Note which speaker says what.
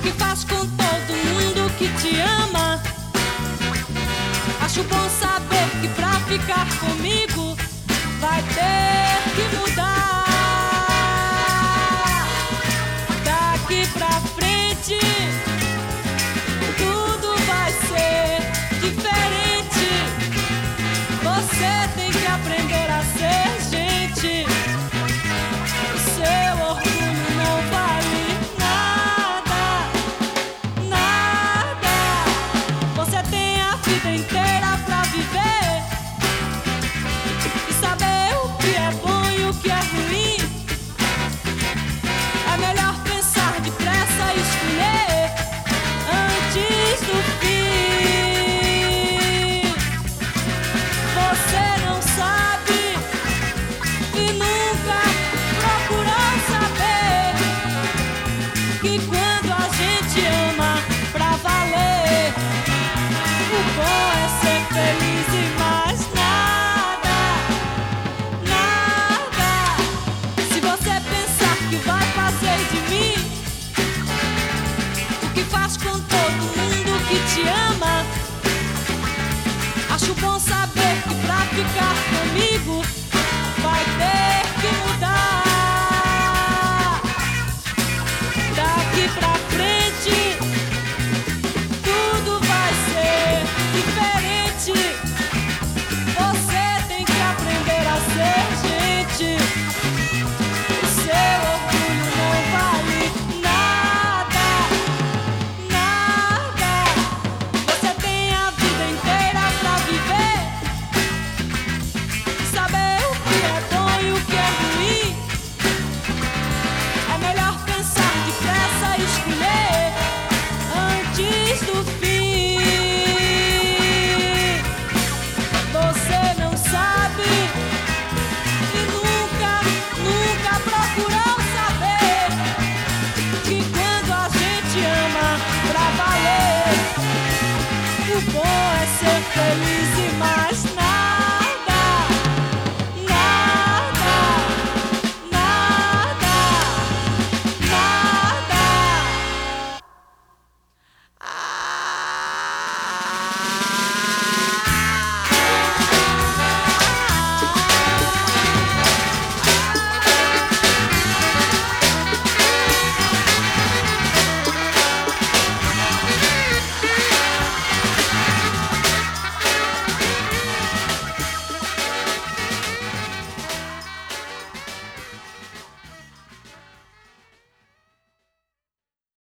Speaker 1: que faz com todo mundo que te ama. Acho bom saber que pra ficar comigo vai ter que mudar. Daqui pra frente tudo vai ser diferente. Você tem que aprender a ser gente. O seu orgulho não vale nada, nada. Você tem a vida inteira pra viver e saber o que é bom e o que é ruim. É melhor pensar depressa e escolher antes do fim. Você não sabe e nunca procurou saber que quando a gente ama pra valer, o bom é ser feliz e mais nada, nada. Se você pensar que vai fazer de mim o que faz com todo mundo que te ama, acho bom saber que pra ficar comigo vai ter que mudar. Daqui pra frente tudo vai ser diferente. Você tem que aprender a ser gente. O seu orgulho não vale nada, nada. Você tem a vida inteira pra viver e saber o que é bom e o que é ruim. É melhor pensar depressa e escolher antes do fim. Você não sabe e nunca, nunca procurou saber que quando a gente ama pra valer, o bom é ser feliz.